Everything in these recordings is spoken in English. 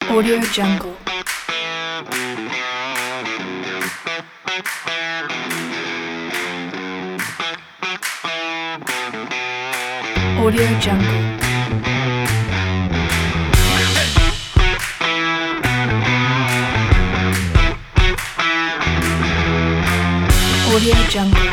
Audio Jungle. Audio Jungle. Audio Jungle.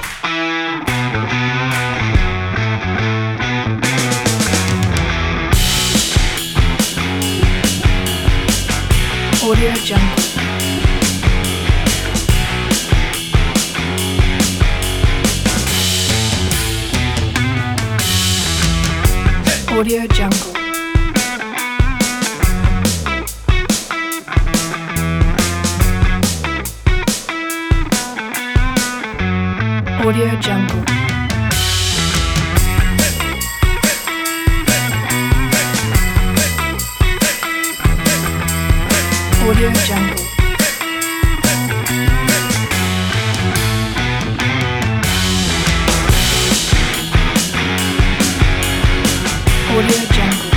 Audio Jungle. Audio Jungle. Audio Jungle. Audio Jungle. Audio Jungle.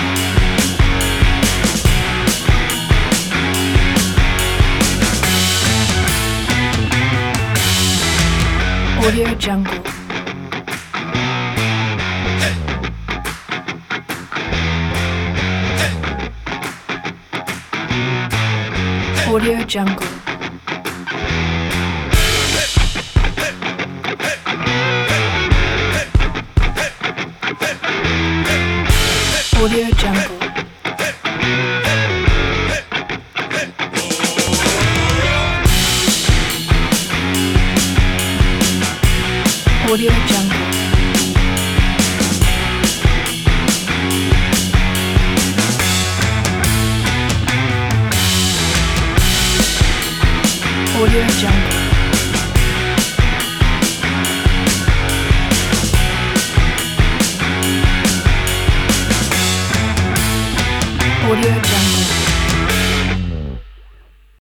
Audio Jungle. Audio Jungle. Audio Jungle. Audio Jungle. Audio Jungle. Audio Jungle.